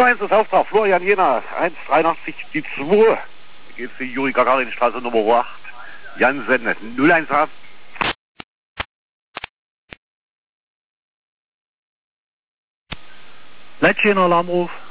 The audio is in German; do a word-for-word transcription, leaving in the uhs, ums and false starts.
eins ist Auftrag Florian Jena, eins dreiundachtzig, die zwei. Da geht's die Juri Gagarin Straße Nummer acht. Jansen, null eins acht. Leitchen Alarmruf.